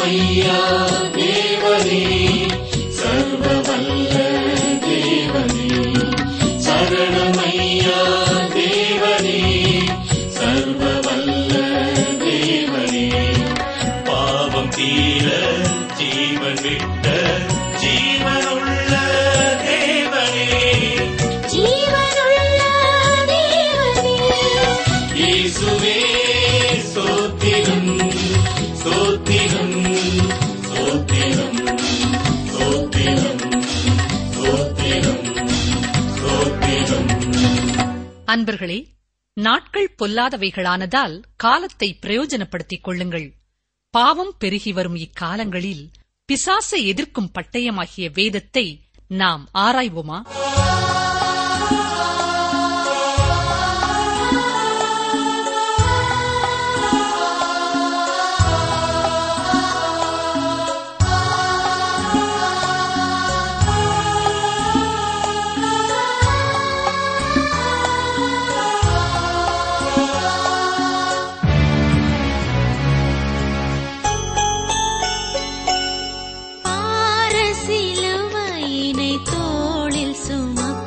சரணமையா தேவனே, சர்வவல்ல தேவனே. சரணமையா தேவனே, சர்வவல்ல தேவனே. பாவம் தீர ஜீவன் விட்ட ஜீவனுள்ள தேவனே, ஜீவனுள்ள தேவனே. இயேசுவே ஸ்தோத்திரம், ஸ்தோத்திரம், ஸ்தோத்திரம், ஸ்தோத்திரம், ஸ்தோத்திரம், ஸ்தோத்திரம். அன்பர்களே, நாட்கள் பொல்லாதவைகளானதால் காலத்தை பிரயோஜனப்படுத்திக் கொள்ளுங்கள். பாவம் பெருகி வரும் இக்காலங்களில் பிசாசை எதிர்க்கும் பட்டயமாகிய வேதத்தை நாம் ஆராய்வோமா? சிலுவையினை தோளில் சுமக்கும்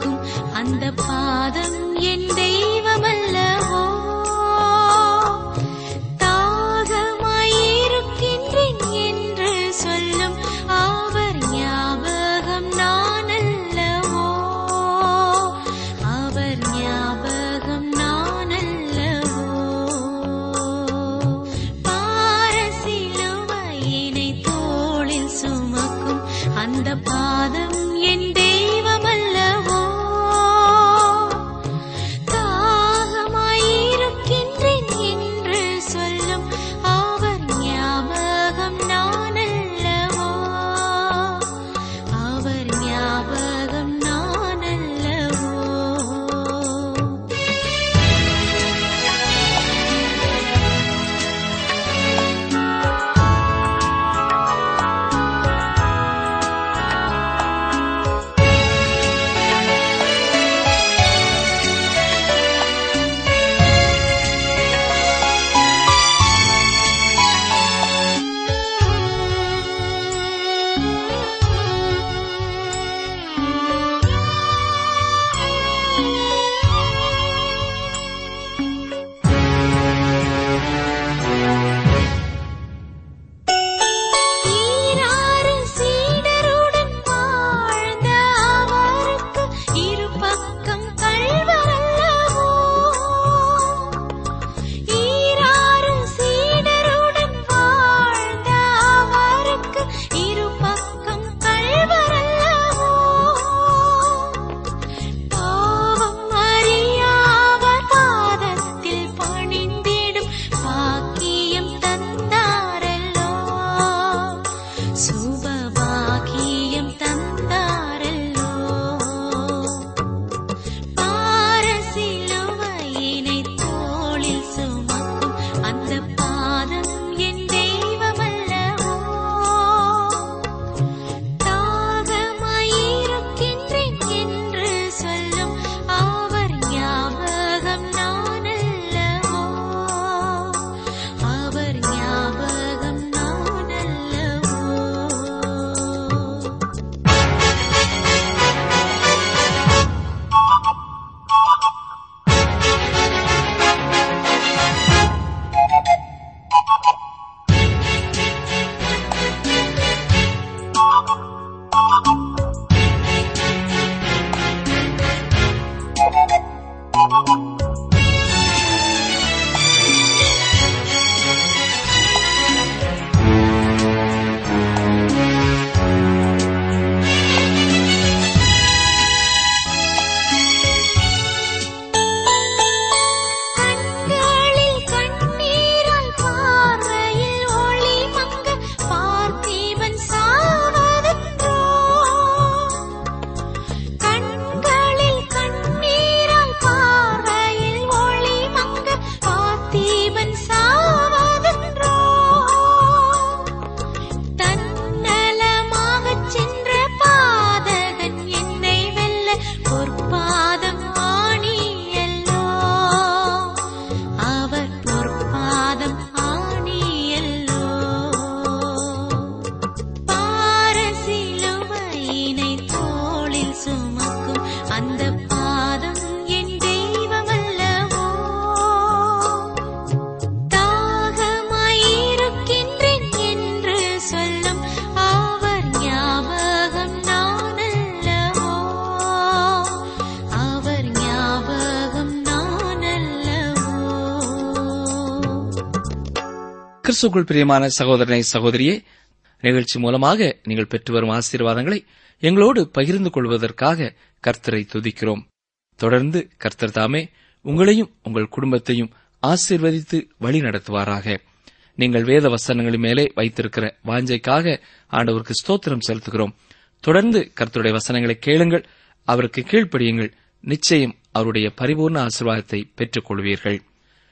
கிறிஸ்துவுக்குள் பிரியமான சகோதரனை, சகோதரியே, நிகழ்ச்சி மூலமாக நீங்கள் பெற்று வரும் ஆசீர்வாதங்களை எங்களோடு பகிர்ந்து கொள்வதற்காக கர்த்தரை துதிக்கிறோம். தொடர்ந்து கர்த்தர் தாமே உங்களையும் உங்கள் குடும்பத்தையும் ஆசீர்வதித்து வழி நடத்துவாராக. நீங்கள் வேத வசனங்களின் மேலே வைத்திருக்கிற வாஞ்சைக்காக ஆண்டவருக்கு ஸ்தோத்திரம் செலுத்துகிறோம். தொடர்ந்து கர்த்தருடைய வசனங்களை கேளுங்கள், அவருக்கு கீழ்ப்படியுங்கள். நிச்சயம் அவருடைய பரிபூர்ண ஆசீர்வாதத்தை பெற்றுக் கொள்வீர்கள்.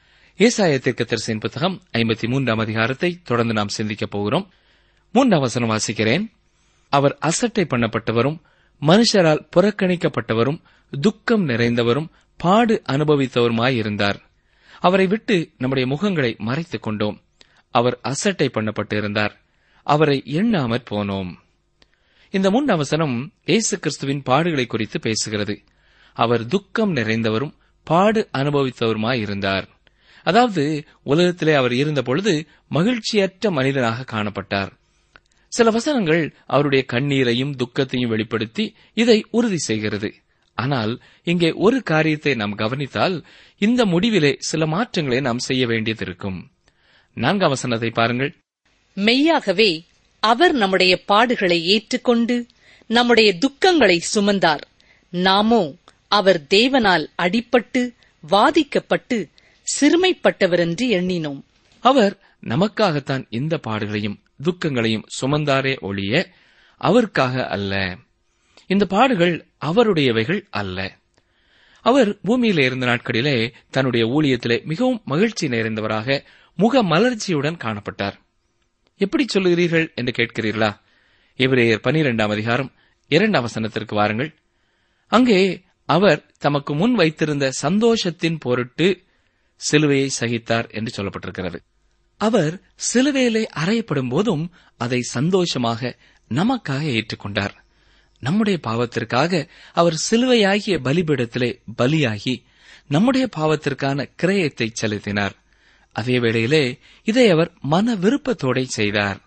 ஏசாயா தீர்க்கதரிசியின் புத்தகம் 53ஆம் அதிகாரத்தை தொடர்ந்து நாம் சிந்திக்கப் போகிறோம். 3ஆம் வசனம் வாசிக்கிறேன். அவர் அசட்டை பண்ணப்பட்டவரும் மனுஷரால் புறக்கணிக்கப்பட்டவரும் துக்கம் நிறைந்தவரும் பாடு அனுபவித்தவருமாயிருந்தார். அவரை விட்டு நம்முடைய முகங்களை மறைத்துக் கொண்டோம். அவர் அசட்டை பண்ணப்பட்டு இருந்தார், அவரை எண்ணாமற் போனோம். இந்த 3ஆம் வசனம் இயேசு கிறிஸ்துவின் பாடுகளை குறித்து பேசுகிறது. அவர் துக்கம் நிறைந்தவரும் பாடு அனுபவித்தவருமாயிருந்தார். அதாவது உலகத்திலே அவர் இருந்தபொழுது மகிழ்ச்சியற்ற மனிதனாக காணப்பட்டார். சில வசனங்கள் அவருடைய கண்ணீரையும் துக்கத்தையும் வெளிப்படுத்தி இதை உறுதி செய்கிறது. ஆனால் இங்கே ஒரு காரியத்தை நாம் கவனித்தால் இந்த முடிவிலே சில மாற்றங்களை நாம் செய்ய வேண்டியது இருக்கும். 4ஆம் வசனத்தை பாருங்கள். மெய்யாகவே அவர் நம்முடைய பாடுகளை ஏற்றுக்கொண்டு நம்முடைய துக்கங்களை சுமந்தார். நாமோ அவர் தேவனால் அடிபட்டு வாதிக்கப்பட்டு சிறுமைப்பட்டவரென்று எண்ணினோம். அவர் நமக்காகத்தான் இந்த பாடுகளையும் துக்கங்களையும் சுமந்தாரே ஒழிய அவருக்காக அல்ல. இந்த பாடுகள் அவருடையவைகள் அல்ல. அவர் பூமியிலே இருந்த நாட்களிலே தன்னுடைய ஊழியத்திலே மிகவும் மகிழ்ச்சி நிறைந்தவராக முக மலர்ச்சியுடன் காணப்பட்டார். எப்படி சொல்லுகிறீர்கள் என்று கேட்கிறீர்களா? எபிரேயர் 12ஆம் அதிகாரம் 2ஆம் வசனத்திற்கு வாருங்கள். அங்கே அவர் தமக்கு முன் வைத்திருந்த சந்தோஷத்தின் பொருட்டு சிலுவையை சகித்தார் என்று சொல்லப்பட்டிருக்கிறது. அவர் சிலுவையிலே அறையப்படும் போதும் அதை சந்தோஷமாக நமக்காக ஏற்றுக்கொண்டார். நம்முடைய பாவத்திற்காக அவர் சிலுவையாகிய பலிபீடத்திலே பலியாகி நம்முடைய பாவத்திற்கான கிரயத்தை செலுத்தினார். அதே வேளையிலே இதை அவர் மன விருப்பத்தோடு செய்தார்.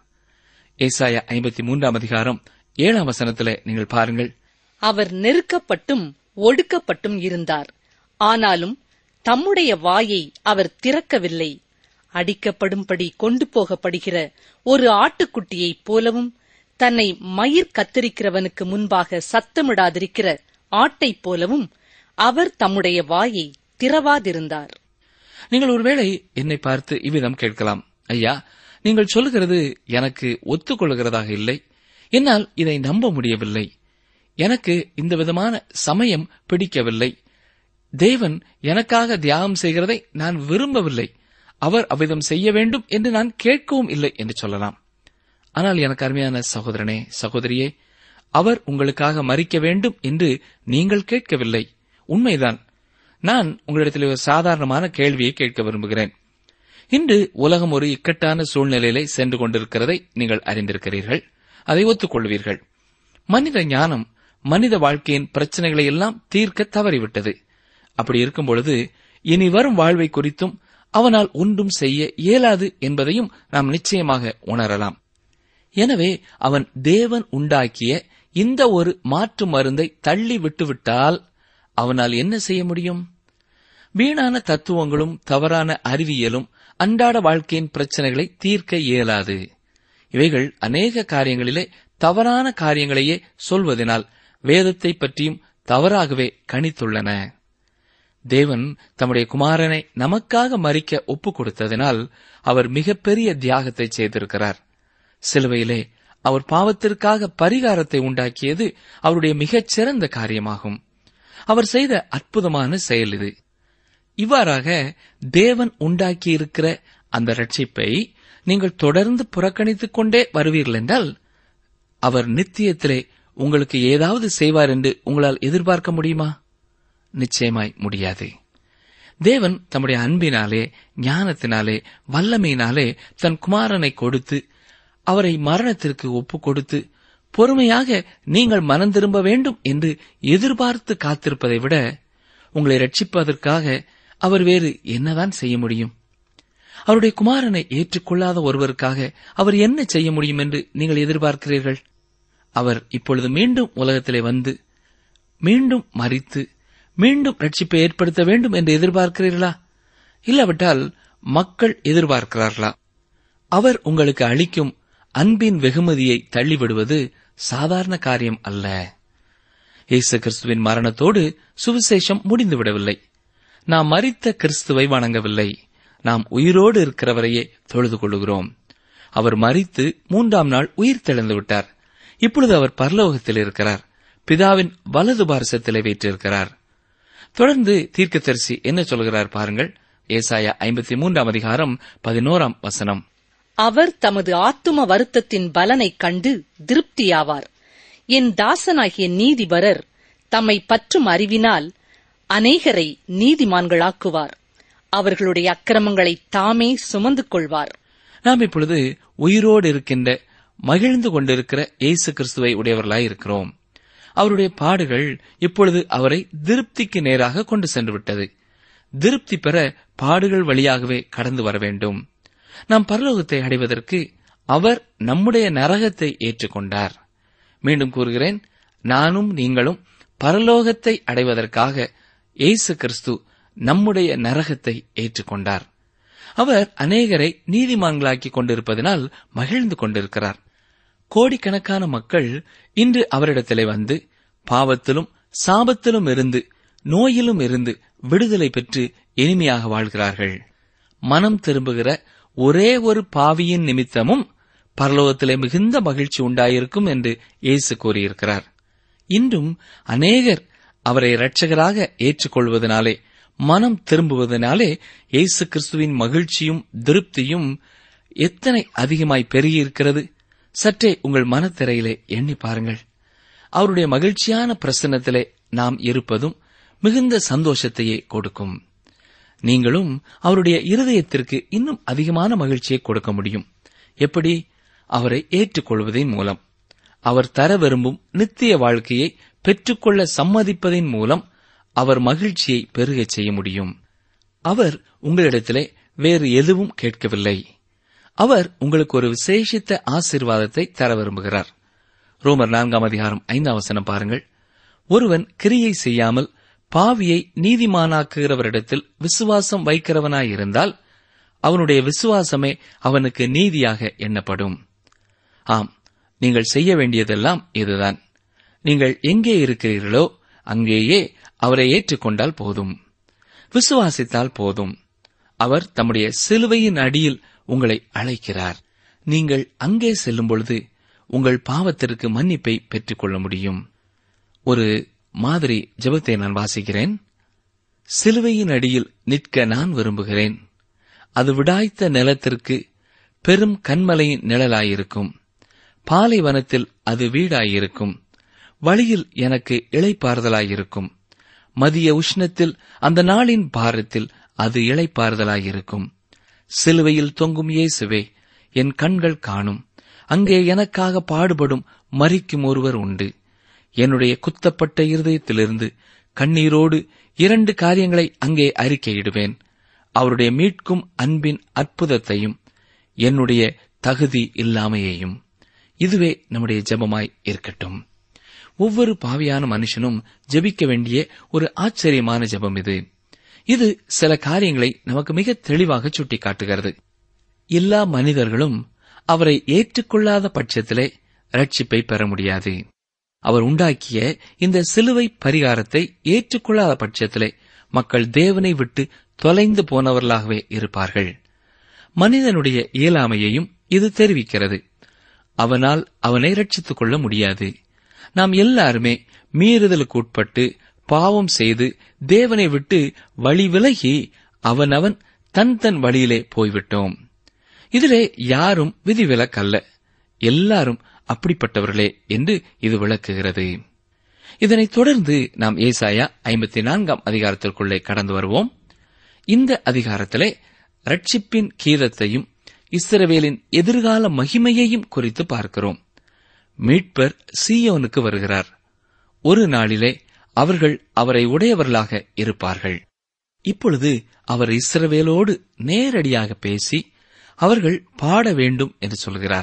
ஏசாயா 53ஆம் அதிகாரம் 7ஆம் வசனத்திலே நீங்கள் பாருங்கள். அவர் நெருக்கப்பட்டும் ஒடுக்கப்பட்டும் இருந்தார், ஆனாலும் தம்முடைய வாயை அவர் திறக்கவில்லை. அடிக்கப்படும்படி கொண்டு போகப்படுகிற ஒரு ஆட்டுக்குட்டியைப் போலவும் தன்னை மயிர் கத்தரிக்கிறவனுக்கு முன்பாக சத்தமிடாதிருக்கிற ஆட்டைப் போலவும் அவர் தம்முடைய வாயை திறவாதிருந்தார். நீங்கள் ஒருவேளை என்னை பார்த்து இவ்விதம் கேட்கலாம், ஐயா, நீங்கள் சொல்லுகிறது எனக்கு ஒத்துக்கொள்கிறதாக இல்லை, என்னால் இதை நம்ப முடியவில்லை, எனக்கு இந்த விதமான சமயம் பிடிக்கவில்லை, தேவன் எனக்காக தியாகம் செய்கிறதை நான் விரும்பவில்லை, அவர் அவ்விதம் செய்ய வேண்டும் என்று நான் கேட்கவும் இல்லை என்று சொல்லலாம். ஆனால் எனக்கு அருமையான சகோதரனே, சகோதரியே, அவர் உங்களுக்காக மரிக்க வேண்டும் என்று நீங்கள் கேட்கவில்லை. உண்மைதான். நான் உங்களிடத்தில் ஒரு சாதாரணமான கேள்வியை கேட்க விரும்புகிறேன். இன்று உலகம் ஒரு இக்கட்டான சூழ்நிலையிலே சென்று கொண்டிருக்கிறதை நீங்கள் அறிந்திருக்கிறீர்கள், அதை ஒத்துக்கொள்வீர்கள். மனித ஞானம் மனித வாழ்க்கையின் பிரச்சனைகளை எல்லாம் தீர்க்க தவறிவிட்டது. அப்படி இருக்கும் பொழுது இனி வரும் வாழ்வை குறித்தும் அவனால் ஒன்றும் செய்ய இயலாது என்பதையும் நாம் நிச்சயமாக உணரலாம். எனவே அவன் தேவன் உண்டாக்கிய இந்த ஒரு மாற்று மருந்தை தள்ளி விட்டுவிட்டால் அவனால் என்ன செய்ய முடியும்? வீணான தத்துவங்களும் தவறான அறிவியலும் அன்றாட வாழ்க்கையின் பிரச்சனைகளை தீர்க்க இயலாது. இவைகள் அநேக காரியங்களிலே தவறான காரியங்களையே சொல்வதனால் வேதத்தை பற்றியும் தவறாகவே கணித்துள்ளன. தேவன் தம்முடைய குமாரனை நமக்காக மரிக்க ஒப்புக் கொடுத்ததினால் அவர் மிகப்பெரிய தியாகத்தை செய்திருக்கிறார். சிலுவையிலே அவர் பாவத்திற்காக பரிகாரத்தை உண்டாக்கியது அவருடைய மிகச் சிறந்த காரியமாகும். அவர் செய்த அற்புதமான செயல் இது. இவ்வாறாக தேவன் உண்டாக்கியிருக்கிற அந்த ரட்சிப்பை நீங்கள் தொடர்ந்து புறக்கணித்துக் கொண்டே வருவீர்கள் என்றால் அவர் நித்தியத்திலே உங்களுக்கு ஏதாவது செய்வார் என்று உங்களால் எதிர்பார்க்க முடியுமா? நிச்சயமாய் முடியாது. தேவன் தம்முடைய அன்பினாலே, ஞானத்தினாலே, வல்லமையினாலே தன் குமாரனை கொடுத்து அவரை மரணத்திற்கு ஒப்புக் கொடுத்து பொறுமையாக நீங்கள் மனம் திரும்ப வேண்டும் என்று எதிர்பார்த்து காத்திருப்பதை விட உங்களை ரட்சிப்பதற்காக அவர் வேறு என்னதான் செய்ய முடியும்? அவருடைய குமாரனை ஏற்றுக்கொள்ளாத ஒருவருக்காக அவர் என்ன செய்ய முடியும் என்று நீங்கள் எதிர்பார்க்கிறீர்கள்? அவர் இப்பொழுது மீண்டும் உலகத்திலே வந்து மீண்டும் மரித்து மீண்டும் ரட்சிப்பை ஏற்படுத்த வேண்டும் என்று எதிர்பார்க்கிறீர்களா? இல்லாவிட்டால் மக்கள் எதிர்பார்க்கிறார்களா? அவர் உங்களுக்கு அளிக்கும் அன்பின் வெகுமதியை தள்ளிவிடுவது சாதாரண காரியம் அல்ல. இயேசு கிறிஸ்துவின் மரணத்தோடு சுவிசேஷம் முடிந்துவிடவில்லை. நாம் மரித்த கிறிஸ்துவை வணங்கவில்லை. நாம் உயிரோடு இருக்கிறவரையே தொழுது கொள்கிறோம். அவர் மரித்து 3ஆம் நாள் உயிர் தெழுந்து விட்டார். இப்பொழுது அவர் பரலோகத்தில் இருக்கிறார். பிதாவின் வலது பார்சத்திலே வீற்றிருக்கிறார். தொடர்ந்து தீர்க்கதரிசி என்ன சொல்கிறார் பாருங்கள். ஏசாயா 53ஆம் அதிகாரம் 11ஆம் வசனம். அவர் தமது ஆத்தும வருத்தத்தின் பலனைக் கண்டு திருப்தியாவார். என் தாசனாகிய நீதிபரர் தம்மை பற்றும் அறிவினால் அநேகரை நீதிமான்களாக்குவார். அவர்களுடைய அக்கிரமங்களை தாமே சுமந்து கொள்வார். நாம் இப்பொழுது உயிரோடு இருக்கின்ற மகிழ்ந்து கொண்டிருக்கிற இயேசு கிறிஸ்துவை உடையவர்களாய் இருக்கிறோம். அவருடைய பாடுகள் இப்பொழுது அவரை திருப்திக்கு நேராக கொண்டு சென்று விட்டது. திருப்தி பெற பாடுகள் வழியாகவே கடந்து வர வேண்டும். நாம் பரலோகத்தை அடைவதற்கு அவர் நம்முடைய நரகத்தை ஏற்றுக்கொண்டார். மீண்டும் கூறுகிறேன், நானும் நீங்களும் பரலோகத்தை அடைவதற்காக இயேசு கிறிஸ்து நம்முடைய நரகத்தை ஏற்றுக்கொண்டார். அவர் அநேகரை நீதிமான்களாக்கிக் கொண்டிருப்பதனால் மகிழ்ந்து கொண்டிருக்கிறார். கோடிக்கணக்கான மக்கள் இன்று அவரிடத்திலே வந்து பாவத்திலும் சாபத்திலும் இருந்து நோயிலும் இருந்து விடுதலை பெற்று இனிமையாக வாழ்கிறார்கள். மனம் திரும்புகிற ஒரே ஒரு பாவியின் நிமித்தமும் பரலோகத்திலே மிகுந்த மகிழ்ச்சி உண்டாயிருக்கும் என்று இயேசு கூறியிருக்கிறார். இன்றும் அநேகர் அவரை இரட்சகராக ஏற்றுக்கொள்வதனாலே, மனம் திரும்புவதனாலே இயேசு கிறிஸ்துவின் மகிழ்ச்சியும் திருப்தியும் எத்தனை அதிகமாய் பெருகியிருக்கிறது. சற்றே உங்கள் மனத்திரையிலே எண்ணி பாருங்கள். அவருடைய மகிழ்ச்சியான பிரசன்னத்திலே நாம் இருப்பதும் மிகுந்த சந்தோஷத்தையே கொடுக்கும். நீங்களும் அவருடைய இருதயத்திற்கு இன்னும் அதிகமான மகிழ்ச்சியை கொடுக்க முடியும். எப்படி? அவரை ஏற்றுக்கொள்வதன் மூலம், அவர் தர விரும்பும் நித்திய வாழ்க்கையை பெற்றுக்கொள்ள சம்மதிப்பதின் மூலம் அவர் மகிழ்ச்சியை பெருகச் செய்ய முடியும். அவர் உங்களிடத்திலே வேறு எதுவும் கேட்கவில்லை. அவர் உங்களுக்கு ஒரு விசேஷித்த ஆசீர்வாதத்தை தர விரும்புகிறார். ரோமர் 4ஆம் அதிகாரம் 5ஆம் வசனம் பாருங்கள். ஒருவன் கிரியை செய்யாமல் பாவியை நீதிமானாக்குகிறவரிடத்தில் விசுவாசம் வைக்கிறவனாயிருந்தால் அவனுடைய விசுவாசமே அவனுக்கு நீதியாக எண்ணப்படும். ஆம், நீங்கள் செய்ய வேண்டியதெல்லாம் இதுதான். நீங்கள் எங்கே இருக்கிறீர்களோ அங்கேயே அவரை ஏற்றுக்கொண்டால் போதும், விசுவாசித்தால் போதும். அவர் தம்முடைய சிலுவையின் அடியில் உங்களை அழைக்கிறார். நீங்கள் அங்கே செல்லும் பொழுது உங்கள் பாவத்திற்கு மன்னிப்பை பெற்றுக்கொள்ள முடியும். ஒரு மாதிரி ஜெபத்தை நான் வாசிக்கிறேன். சிலுவையின் அடியில் நிற்க நான் விரும்புகிறேன். அது விடாய்த்த நிலத்திற்கு பெரும் கன்மலையின் நிழலாயிருக்கும். பாலைவனத்தில் அது வீடாயிருக்கும். வழியில் எனக்கு இளைப்பாறுதலாயிருக்கும். மதிய உஷ்ணத்தில் அந்த நாளின் பாரத்தில் அது இளைப்பாறுதலாயிருக்கும். சிலுவையில் தொங்கும் இயேசுவே, என் கண்கள் காணும். அங்கே எனக்காக பாடுபடும் மரிக்கும் ஒருவர் உண்டு. என்னுடைய குத்தப்பட்ட இருதயத்திலிருந்து கண்ணீரோடு 2 காரியங்களை அங்கே அறிக்கையிடுவேன். அவருடைய மீட்கும் அன்பின் அற்புதத்தையும் என்னுடைய தகுதி இல்லாமையையும். இதுவே நம்முடைய ஜெபமாய் இருக்கட்டும். ஒவ்வொரு பாவியான மனுஷனும் ஜெபிக்க வேண்டிய ஒரு ஆச்சரியமான ஜெபம் இது. இது சில காரியங்களை நமக்கு மிக தெளிவாக சுட்டிக்காட்டுகிறது. எல்லா மனிதர்களும் அவரை ஏற்றுக்கொள்ளாத பட்சத்திலே ரட்சிப்பை பெற முடியாது. அவர் உண்டாக்கிய இந்த சிலுவை பரிகாரத்தை ஏற்றுக்கொள்ளாத பட்சத்திலே மக்கள் தேவனை விட்டு தொலைந்து போனவர்களாகவே இருப்பார்கள். மனிதனுடைய இயலாமையையும் இது தெரிவிக்கிறது. அவனால் அவனை ரட்சித்துக் கொள்ள முடியாது. நாம் எல்லாருமே மீறுதலுக்கு உட்பட்டு பாவம் செய்து தேவனை விட்டு வழி விலகி அவனவன் தன் வழியிலே போய்விட்டோம். இதிலே யாரும் விதிவிலக்கல்ல, எல்லாரும் அப்படிப்பட்டவர்களே என்று இது விளக்குகிறது. இதனைத் தொடர்ந்து நாம் ஏசாயா 54ஆம் அதிகாரத்திற்குள்ளே கடந்து வருவோம். இந்த அதிகாரத்திலே ரட்சிப்பின் கீதத்தையும் இஸ்ரவேலின் எதிர்கால மகிமையையும் குறித்து பார்க்கிறோம். மீட்பர் சீயோனுக்கு வருகிறார். ஒரு நாளிலே அவர்கள் அவரை உடையவர்களாக இருப்பார்கள். இப்பொழுது அவர் இஸ்ரவேலோடு நேரடியாக பேசி அவர்கள் பாட வேண்டும் என்று சொல்கிறார்.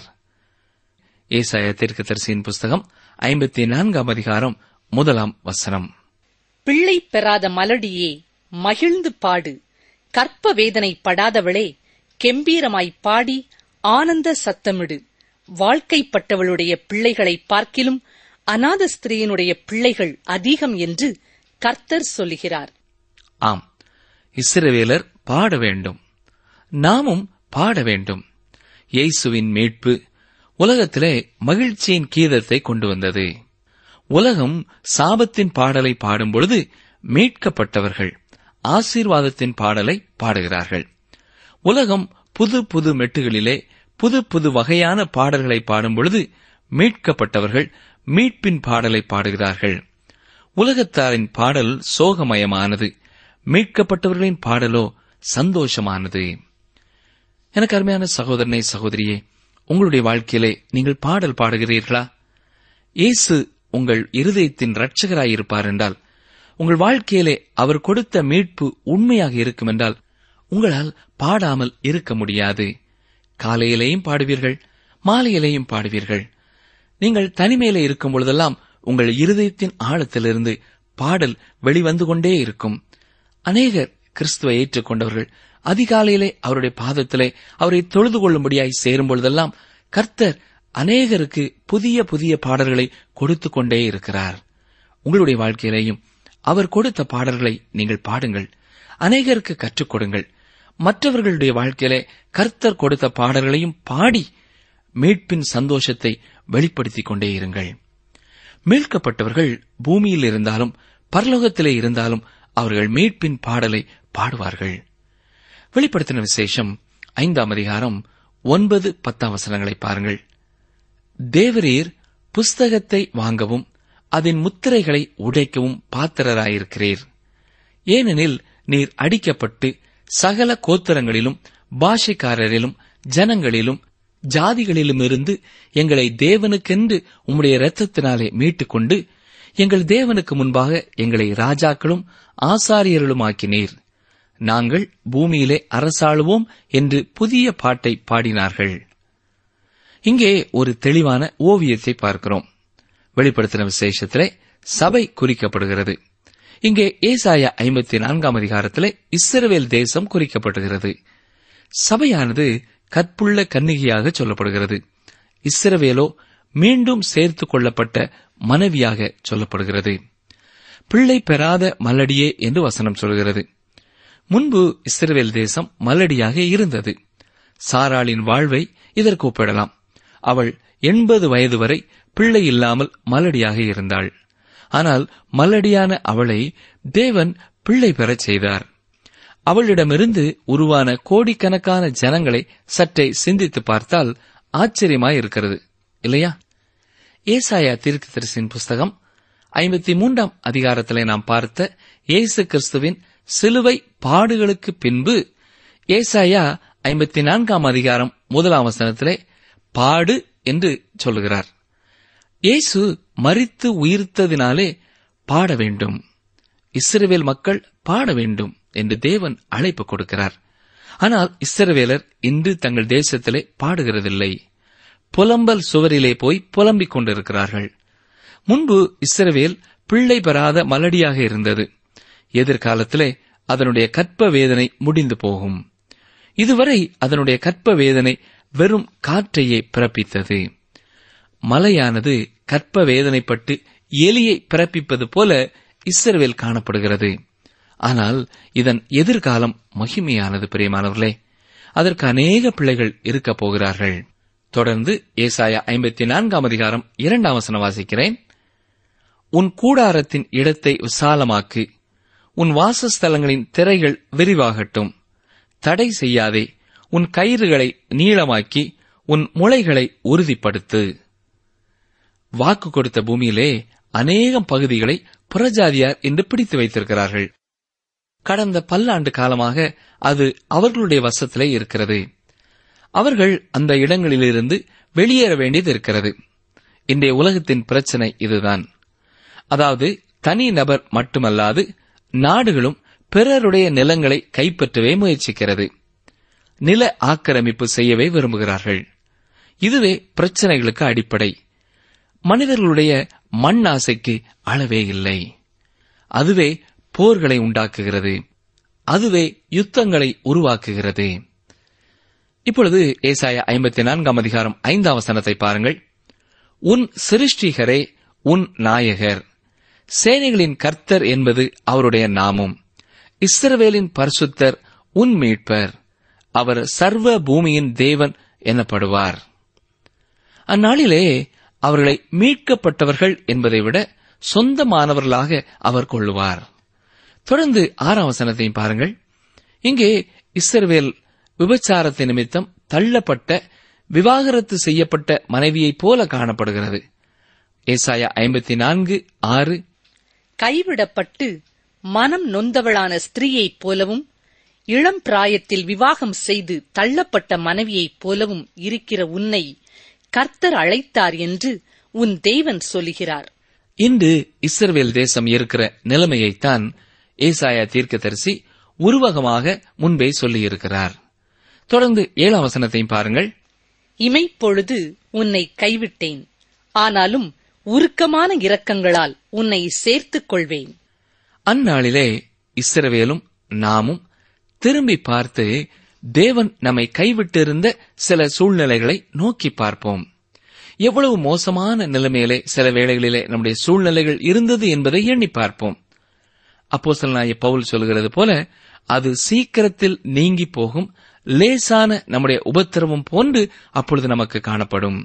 ஏசாயா தீர்க்கதரிசியின் புஸ்தகம் 54ஆம் அதிகாரம் 1ஆம் வசனம். பிள்ளை பெறாத மலடியே, மகிழ்ந்து பாடு. கற்ப வேதனை படாதவளே, கெம்பீரமாய் பாடி ஆனந்த சத்தமிடு, வாழ்க்கைப்பட்டவளுடைய பிள்ளைகளை பார்க்கிலும் அநாத ஸ்திரீயினுடைய பிள்ளைகள் அதிகம் என்று கர்த்தர் சொல்லுகிறார். ஆம், இஸ்ரவேலர் பாட வேண்டும், நாமும் பாட வேண்டும். இயேசுவின் மீட்பு உலகத்திலே மகிழ்ச்சியின் கீதத்தை கொண்டு வந்தது. உலகம் சாபத்தின் பாடலை பாடும் பொழுது மீட்கப்பட்டவர்கள் ஆசீர்வாதத்தின் பாடலை பாடுகிறார்கள். உலகம் புது புது மெட்டுகளிலே புது புது வகையான பாடல்களை பாடும் பொழுது மீட்கப்பட்டவர்கள் மீட்பின் பாடலை பாடுகிறார்கள். உலகத்தாரின் பாடல் சோகமயமானது, மீட்கப்பட்டவர்களின் பாடலோ சந்தோஷமானது. எனக்கு அருமையான சகோதரனே, சகோதரியே, உங்களுடைய வாழ்க்கையிலே நீங்கள் பாடல் பாடுகிறீர்களா? இயேசு உங்கள் இருதயத்தின் இரட்சகராயிருப்பார் என்றால், உங்கள் வாழ்க்கையிலே அவர் கொடுத்த மீட்பு உண்மையாக இருக்கும் என்றால், உங்களால் பாடாமல் இருக்க முடியாது. காலையிலேயும் பாடுவீர்கள், மாலையிலேயும் பாடுவீர்கள். நீங்கள் தனிமையிலே இருக்கும் பொழுதெல்லாம் உங்கள் இருதயத்தின் ஆழத்திலிருந்து பாடல் வெளிவந்து கொண்டே இருக்கும். அநேகர் கிறிஸ்துவை ஏற்றுக்கொண்டவர்கள் அதிகாலையிலே அவருடைய பாதத்திலே அவரை தொழுது கொள்ளும்படியாய் சேரும் பொழுதெல்லாம் கர்த்தர் அநேகருக்கு புதிய புதிய பாடல்களை கொடுத்து கொண்டே இருக்கிறார். உங்களுடைய வாழ்க்கையிலேயும் அவர் கொடுத்த பாடல்களை நீங்கள் பாடுங்கள், அநேகருக்கு கற்றுக் கொடுங்கள். மற்றவர்களுடைய வாழ்க்கையிலே கர்த்தர் கொடுத்த பாடல்களையும் பாடி மீட்பின் சந்தோஷத்தை வெளிப்படுத்திக் கொண்டே இருங்கள். மீட்கப்பட்டவர்கள் பூமியில் இருந்தாலும் பரலோகத்திலே இருந்தாலும் அவர்கள் மீட்பின் பாடலை பாடுவார்கள். வெளிப்படுத்தின விசேஷம் 5ஆம் அதிகாரம் 9-10 வசனங்களை பாருங்கள். தேவரீர் புஸ்தகத்தை வாங்கவும் அதன் முத்திரைகளை உடைக்கவும் பாத்திரராயிருக்கிறீர். ஏனெனில் நீர் அடிக்கப்பட்டு சகல கோத்திரங்களிலும் பாஷைக்காரரிலும் ஜனங்களிலும் ஜாதிகளிலுமிருந்து எங்களை தேவனுக்கென்று உம்முடைய இரத்தத்தினாலே மீட்டுக்கொண்டு எங்கள் தேவனுக்கு முன்பாக எங்களை ராஜாக்களும் ஆசாரியர்களுமாக்கினீர். நாங்கள் பூமியிலே அரசாளுவோம் என்று புதிய பாட்டை பாடினார்கள். இங்கே ஒரு தெளிவான ஓவியத்தை பார்க்கிறோம். வெளிப்படுத்தின விசேஷத்திலே சபை குறிக்கப்படுகிறது. இங்கே ஏசாயா 54ஆம் அதிகாரத்திலே இஸ்ரவேல் தேசம் குறிக்கப்படுகிறது. சபையானது கற்புள்ள கன்னிகையாக சொல்லப்படுகிறது. இஸ்ரவேலோ மீண்டும் சேர்த்துக் கொள்ளப்பட்ட மனைவியாக சொல்லப்படுகிறது. பிள்ளை பெறாத மலடியே என்று வசனம் சொல்கிறது. முன்பு இஸ்ரவேல் தேசம் மலடியாக இருந்தது. சாராளின் வாழ்வை இதற்கு ஒப்பிடலாம். அவள் 80 வயது வரை பிள்ளை இல்லாமல் மலடியாக இருந்தாள். ஆனால் மலடியான அவளை தேவன் பிள்ளை பெறச் செய்தார். அவளிடமிருந்து உருவான கோடிக்கணக்கான ஜனங்களை சற்றே சிந்தித்து பார்த்தால் ஆச்சரியமாயிருக்கிறது, இல்லையா? ஏசாயா தீர்க்கதரிசியின் புஸ்தகம் 53ஆம் அதிகாரத்திலே நாம் பார்த்த இயேசு கிறிஸ்துவின் சிலுவை பாடுகளுக்கு பின்பு ஏசாயா 54ஆம் அதிகாரம் 1ஆம் வசனத்திலே பாடு என்று சொல்லுகிறார். இயேசு மரித்து உயிர்த்ததினாலே பாட வேண்டும், இஸ்ரவேல் மக்கள் பாட வேண்டும் என்று தேவன் அழைப்பு கொடுக்கிறார். ஆனால் இஸ்ரவேலர் இன்று தங்கள் தேசத்திலே பாடுகிறதில்லை. புலம்பல் சுவரிலே போய் புலம்பிக் கொண்டிருக்கிறார்கள். முன்பு இஸ்ரவேல் பிள்ளை பெறாத மலடியாக இருந்தது. எதிர்காலத்திலே அதனுடைய கற்ப வேதனை முடிந்து போகும். இதுவரை அதனுடைய கற்ப வேதனை வெறும் காற்றையே பிறப்பித்தது. மலையானது கற்ப வேதனைப்பட்டு எலியை பிறப்பிப்பது போல இஸ்ரவேல் காணப்படுகிறது. ஆனால் இதன் எதிர்காலம் மகிமையானது. பிரியமானவர்களே, அதற்கு அநேக பிள்ளைகள் இருக்கப் போகிறார்கள். தொடர்ந்து ஏசாயா 54ஆம் அதிகாரம் 2ஆம் வசனம் வாசிக்கிறேன். உன் கூடாரத்தின் இடத்தை விசாலமாக்கு, உன் வாசஸ்தலங்களின் திரைகள் விரிவாகட்டும். தடை செய்யாதே, உன் கயிறுகளை நீளமாக்கி உன் முளைகளை உறுதிப்படுத்து. வாக்கு கொடுத்த பூமியிலே அநேகம் பகுதிகளை புறஜாதியார் என்று பிடித்து வைத்திருக்கிறார்கள். கடந்த பல்லாண்டு காலமாக அது அவர்களுடைய வசத்திலே இருக்கிறது. அவர்கள் அந்த இடங்களிலிருந்து வெளியேற வேண்டியது இருக்கிறது. இன்றைய உலகத்தின் பிரச்சனை இதுதான். அதாவது தனி நபர் மட்டுமல்லாது நாடுகளும் பிறருடைய நிலங்களை கைப்பற்றவே முயற்சிக்கிறது. நில ஆக்கிரமிப்பு செய்யவே விரும்புகிறார்கள். இதுவே பிரச்சனைகளுக்கு அடிப்படை. மனிதர்களுடைய மண் ஆசைக்கு அளவே இல்லை. அதுவே போர்களை உண்டாக்குகிறது. அதுவே யுத்தங்களை உருவாக்குகிறது. இப்பொழுது ஏசாயா 54 அதிகாரம் 5 வசனத்தை பாருங்கள். உன் சிருஷ்டிகரே உன் நாயகர், சேனைகளின் கர்த்தர் என்பது அவருடைய நாமம், இஸ்ரவேலின் பரிசுத்தர் உன் மீட்பர், அவர் சர்வ பூமியின் தேவன் எனப்படுவார். அந்நாளிலே அவர்களை மீட்கப்பட்டவர்கள் என்பதை விட சொந்தமானவர்களாக அவர் கொள்ளுவார். தொடர்ந்து 6 வசனத்தையும் பாருங்கள். இங்கே இஸ்ரவேல் விபச்சாரத்தை நிமித்தம் தள்ளப்பட்ட, விவாகரத்து செய்யப்பட்ட மனைவியைப் போல காணப்படுகிறது. ஏசாயா 54:6 கைவிடப்பட்டு மனம் நொந்தவளான ஸ்திரீயைப் போலவும் இளம் பிராயத்தில் விவாகம் செய்து தள்ளப்பட்ட மனைவியைப் போலவும் இருக்கிற உன்னை கர்த்தர் அழைத்தார் என்று உன் தேவன் சொல்லுகிறார். இன்று இஸ்ரவேல் தேசம் இருக்கிற நிலைமையைத்தான் ஏசாயா தீர்க்கதரிசி உருவகமாக முன்பே சொல்லியிருக்கிறார். தொடர்ந்து 7 வசனத்தையும் பாருங்கள். இமைப்பொழுது உன்னை கைவிட்டேன், ஆனாலும் உருக்கமான இரக்கங்களால் உன்னை சேர்த்துக் கொள்வேன். அந்நாளிலே இஸ்ரவேலும் நாமும் திரும்பி பார்த்து தேவன் நம்மை கைவிட்டிருந்த சில சூழ்நிலைகளை நோக்கி பார்ப்போம். எவ்வளவு மோசமான நிலைமையிலே சில வேளைகளிலே நம்முடைய சூழ்நிலைகள் இருந்தது என்பதை எண்ணி பார்ப்போம். அப்போஸ்தலனாகிய பவுல் சொல்கிறது போல, அது சீக்கிரத்தில் நீங்கி போகும் லேசான நம்முடைய உபத்திரவம் போன்று அப்பொழுது நமக்கு காணப்படும்.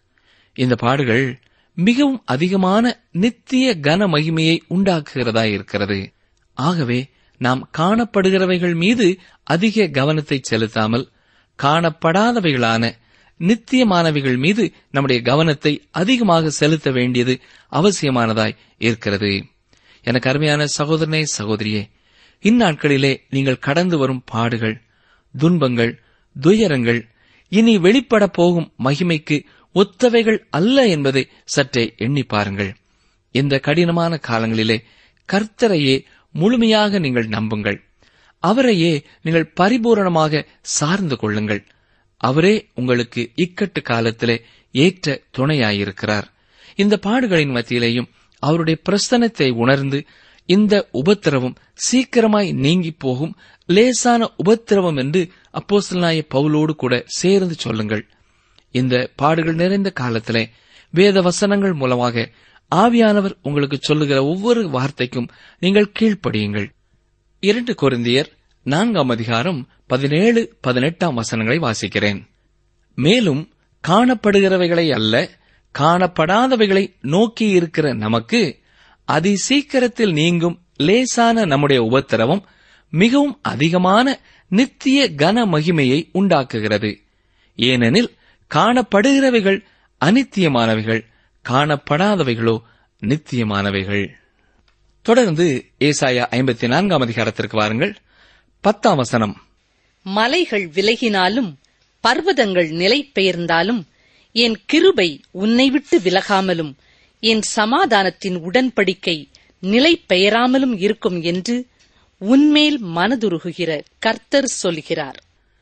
இந்த பாடுகள் மிகவும் அதிகமான நித்திய கன மகிமையை உண்டாக்குகிறதா இருக்கிறது. ஆகவே நாம் காணப்படுகிறவைகள் மீது அதிக கவனத்தை செலுத்தாமல் காணப்படாதவைகளான நித்தியமானவைகள் மீது நம்முடைய கவனத்தை அதிகமாக செலுத்த வேண்டியது அவசியமானதாய் இருக்கிறது. எனக்கு அருமையான சகோதரனே, சகோதரியே, இந்நாட்களிலே நீங்கள் கடந்து வரும் பாடுகள், துன்பங்கள், துயரங்கள் இனி வெளிப்பட போகும் மகிமைக்கு ஒத்தவைகள் அல்ல என்பதை சற்றே எண்ணி பாருங்கள். இந்த கடினமான காலங்களிலே கர்த்தரையே முழுமையாக நீங்கள் நம்புங்கள். அவரையே நீங்கள் பரிபூரணமாக சார்ந்து கொள்ளுங்கள். அவரே உங்களுக்கு இக்கட்டு காலத்திலே ஏற்ற துணையாயிருக்கிறார். இந்த பாடுகளின் மத்தியிலேயும் அவருடைய பிரசன்னத்தை உணர்ந்து இந்த உபத்திரவம் சீக்கிரமாய் நீங்கி போகும் லேசான உபத்திரவம் என்று அப்போஸ்தலனாகிய பவுலோடு கூட சேர்ந்து சொல்லுங்கள். இந்த பாடுகள் நிறைந்த காலத்திலே வேத வசனங்கள் மூலமாக ஆவியானவர் உங்களுக்கு சொல்லுகிற ஒவ்வொரு வார்த்தைக்கும் நீங்கள் கீழ்ப்படியுங்கள். 2 கொரிந்தியர் 4 அதிகாரம் 17-18 வசனங்களை வாசிக்கிறேன். மேலும் காணப்படுகிறவைகளை அல்ல, காணப்படாதவைகளை நோக்கி இருக்கிற நமக்கு அதி சீக்கிரத்தில் நீங்கும் லேசான நம்முடைய உபத்திரவம் மிகவும் அதிகமான நித்திய கன மகிமையை உண்டாக்குகிறது. ஏனெனில் காணப்படுகிறவைகள் அநித்தியமானவைகள், காணப்படாதவைகளோ நித்தியமானவைகள். தொடர்ந்து ஏசாயா 54 அதிகாரத்திற்கு வாருங்கள். 10 வசனம். மலைகள் விலகினாலும் பர்வதங்கள் நிலை பெயர்ந்தாலும் என் கிருபை உன்னை விட்டு விலகாமலும் என் சமாதானத்தின் உடன்படிக்கை நிலை பெயராமலும் இருக்கும் என்று உன்மேல் மனதுருகுகிற கர்த்தர் சொல்கிறார்.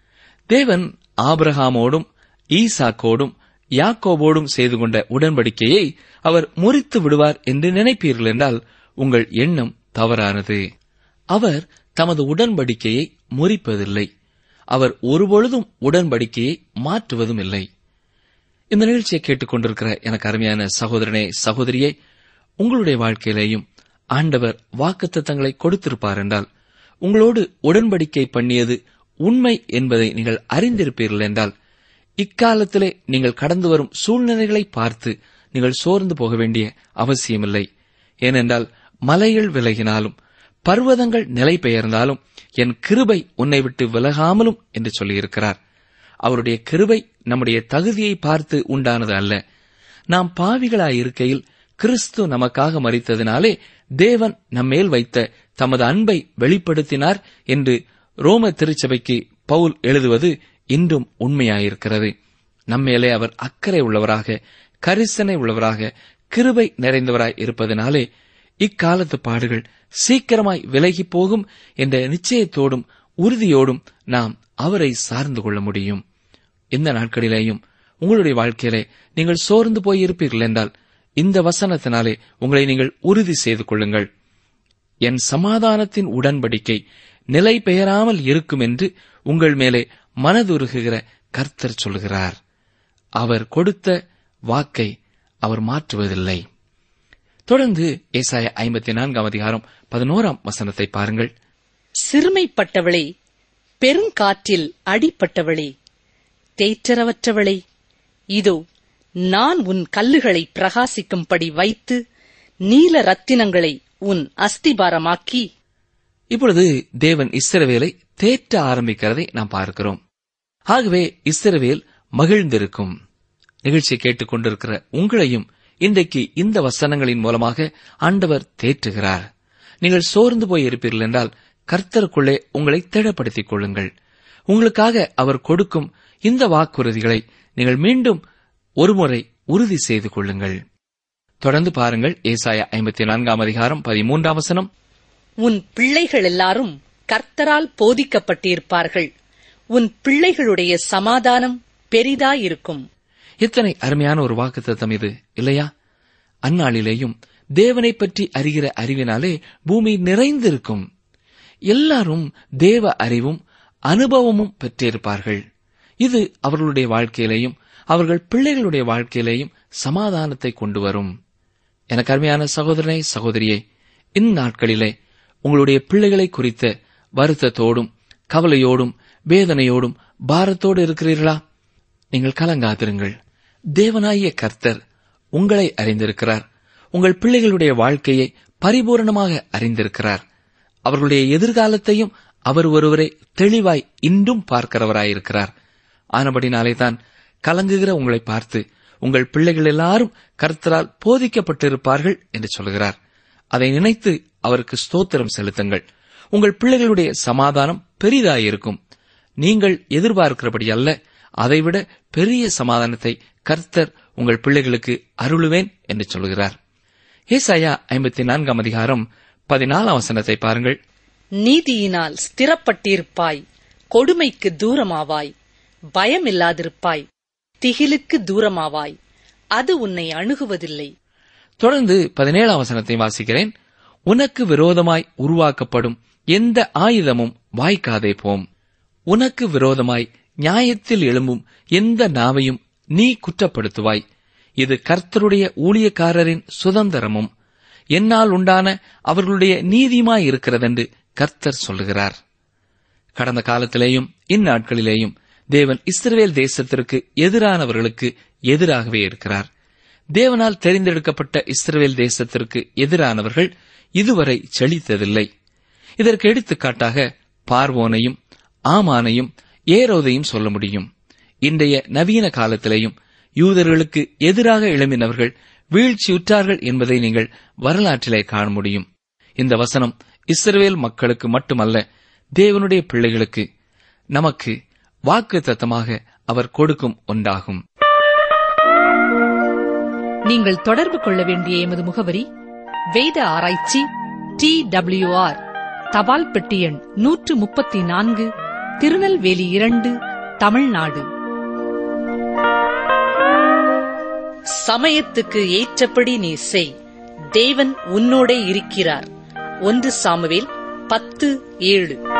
தேவன் ஆபிரகாமோடும் ஈசாக்கோடும் யாக்கோபோடும் செய்து கொண்ட உடன்படிக்கையை அவர் முறித்து விடுவார் என்று நினைப்பீர்கள் என்றால் உங்கள் எண்ணம் தவறானது. அவர் தமது உடன்படிக்கையை முறிப்பதில்லை. அவர் ஒருபொழுதும் உடன்படிக்கையை மாற்றுவதும் இல்லை. இந்த நிகழ்ச்சியை கேட்டுக்கொண்டிருக்கிற எனக்கு அருமையான சகோதரனே, சகோதரியே, உங்களுடைய வாழ்க்கையிலேயும் ஆண்டவர் வாக்குத்தத்தங்களை கொடுத்திருப்பார் என்றால், உங்களோடு உடன்படிக்கை பண்ணியது உண்மை என்பதை நீங்கள் அறிந்திருப்பீர்கள் என்றால், இக்காலத்திலே நீங்கள் கடந்து வரும் சூழ்நிலைகளை பார்த்து நீங்கள் சோர்ந்து போக வேண்டிய அவசியமில்லை. ஏனென்றால் மலைகள் விலகினாலும் பர்வதங்கள் நிலை பெயர்ந்தாலும் என் கிருபை உன்னை விட்டு விலகாமலும் என்று சொல்லியிருக்கிறார். அவருடைய கிருபை நம்முடைய தகுதியை பார்த்து உண்டானது அல்ல. நாம் பாவிகளாயிருக்கையில் கிறிஸ்து நமக்காக மரித்ததினாலே தேவன் நம்மேல் வைத்த தமது அன்பை வெளிப்படுத்தினார் என்று ரோம திருச்சபைக்கு பவுல் எழுதுவது இன்றும் உண்மையாயிருக்கிறது. நம்மேலே அவர் அக்கறை உள்ளவராக, கரிசனை உள்ளவராக, கிருபை நிறைந்தவராய் இருப்பதனாலே இக்காலத்து பாடுகள் சீக்கிரமாய் விலகி போகும் என்ற நிச்சயத்தோடும் உறுதியோடும் நாம் அவரை சார்ந்து கொள்ள முடியும். இந்த நாட்களிலேயும் உங்களுடைய வாழ்க்கையிலே நீங்கள் சோர்ந்து போயிருப்பீர்கள் என்றால் இந்த வசனத்தினாலே உங்களை நீங்கள் உறுதி செய்து கொள்ளுங்கள். என் சமாதானத்தின் உடன்படிக்கை நிலை பெயராமல் இருக்கும் என்று உங்கள் மேலே மனதுருகுகிற கர்த்தர் சொல்கிறார். அவர் கொடுத்த வாக்கை அவர் மாற்றுவதில்லை. தொடர்ந்து ஏசாயா 54:11 பாருங்கள். சிறுமைப்பட்டவளே, பெருங்காற்றில் அடிப்பட்டவளே, தேற்றரவற்றவளே, இதோ நான் உன் கல்லுகளை பிரகாசிக்கும்படி வைத்து நீல ரத்தினங்களை உன் அஸ்திபாரமாக்கி. இப்பொழுது தேவன் இஸ்ரவேலை தேற்ற ஆரம்பிக்கிறதை நாம் பார்க்கிறோம். ஆகவே இஸ்ரவேல் மகிழ்ந்திருக்கும். நிகழ்ச்சியை கேட்டுக் கொண்டிருக்கிற உங்களையும் இன்றைக்கு இந்த வசனங்களின் மூலமாக ஆண்டவர் தேற்றுகிறார். நீங்கள் சோர்ந்து போய் இருப்பீர்கள் என்றால் கர்த்தருக்குள்ளே உங்களை திடப்படுத்திக் கொள்ளுங்கள். உங்களுக்காக அவர் கொடுக்கும் இந்த வாக்குறுதிகளை நீங்கள் மீண்டும் ஒருமுறை உறுதி செய்து கொள்ளுங்கள். தொடர்ந்து பாருங்கள். ஏசாயா 54:13. உன் பிள்ளைகள் எல்லாரும் கர்த்தரால் போதிக்கப்பட்டிருப்பார்கள். உன் பிள்ளைகளுடைய சமாதானம் பெரிதாயிருக்கும். எத்தனை அருமையான ஒரு வாக்குத்தத்தம் இது, இல்லையா? அந்நாளிலேயும் தேவனை பற்றி அறிகிற அறிவினாலே பூமி நிறைந்திருக்கும். எல்லாரும் தேவ அறிவும் அனுபவமும் பெற்றிருப்பார்கள். இது அவர்களுடைய வாழ்க்கையிலேயும் அவர்கள் பிள்ளைகளுடைய வாழ்க்கையிலேயும் சமாதானத்தை கொண்டு வரும். எனக்கு அருமையான சகோதரனே, சகோதரியே, இந்நாட்களிலே உங்களுடைய பிள்ளைகளை குறித்த வருத்தத்தோடும் கவலையோடும் வேதனையோடும் பாரத்தோடு இருக்கிறீர்களா? நீங்கள் கலங்காதிருங்கள். தேவனாகிய கர்த்தர் உங்களை அறிந்திருக்கிறார். உங்கள் பிள்ளைகளுடைய வாழ்க்கையை பரிபூரணமாக அறிந்திருக்கிறார். அவர்களுடைய எதிர்காலத்தையும் அவர் ஒருவரே தெளிவாய் இன்றும் பார்க்கிறவராயிருக்கிறார். ஆனபடினாலேதான் கலங்குகிற உங்களை பார்த்து உங்கள் பிள்ளைகள் எல்லாரும் கர்த்தரால் போதிக்கப்பட்டிருப்பார்கள் என்று சொல்கிறார். அதை நினைத்து அவருக்கு ஸ்தோத்திரம் செலுத்துங்கள். உங்கள் பிள்ளைகளுடைய சமாதானம் பெரிதாயிருக்கும். நீங்கள் எதிர்பார்க்கிறபடி அல்ல, அதைவிட பெரிய சமாதானத்தை கர்த்தர் உங்கள் பிள்ளைகளுக்கு அருளுவேன் என்று சொல்கிறார். ஏசாயா 54:14 பாருங்கள். நீதியினால் ஸ்திரப்பட்டிருப்பாய், கொடுமைக்கு தூரமாவாய், பயமில்லாதிருப்பாய், திகிலுக்கு தூரமாவாய், அது உன்னை அணுகுவதில்லை. தொடர்ந்து 17 வாசிக்கிறேன். உனக்கு விரோதமாய் உருவாக்கப்படும் எந்த ஆயுதமும் வாய்க்காதே போம். உனக்கு விரோதமாய் நியாயத்தில் எழும்பும் எந்த நாவையும் நீ குற்றப்படுத்துவாய். இது கர்த்தருடைய ஊழியக்காரரின் சுதந்திரமும் என்னால் உண்டான அவர்களுடைய நீதியுமாயிருக்கிறதென்று கர்த்தர் சொல்லுகிறார். கடந்த காலத்திலேயும் இந்நாட்களிலேயும் தேவன் இஸ்ரவேல் தேசத்திற்கு எதிரானவர்களுக்கு எதிராகவே இருக்கிறார். தேவனால் தெரிந்தெடுக்கப்பட்ட இஸ்ரவேல் தேசத்திற்கு எதிரானவர்கள் இதுவரை செழித்ததில்லை. இதற்கு எடுத்துக்காட்டாக பார்வோனையும் ஆமானையும் ஏரோதையும் சொல்ல முடியும். இன்றைய நவீன காலத்திலேயும் யூதர்களுக்கு எதிராக எழும்பினவர்கள் வீழ்ச்சியுற்றார்கள் என்பதை நீங்கள் வரலாற்றிலே காண முடியும். இந்த வசனம் இஸ்ரவேல் மக்களுக்கு மட்டுமல்ல, தேவனுடைய பிள்ளைகளுக்கு, நமக்கு வாக்குத்தத்தமாக அவர் கொடுக்கும் ஒன்றாகும். நீங்கள் தொடர்பு கொள்ள வேண்டிய எமது முகவரி: வேத ஆராய்ச்சி, TWR, தபால் பெட்டி எண் 134, திருநெல்வேலி 2, தமிழ்நாடு. சமயத்துக்கு ஏற்றபடி நீ செய், தேவன் உன்னோடே இருக்கிறார். 1 சாமுவேல் 10:7.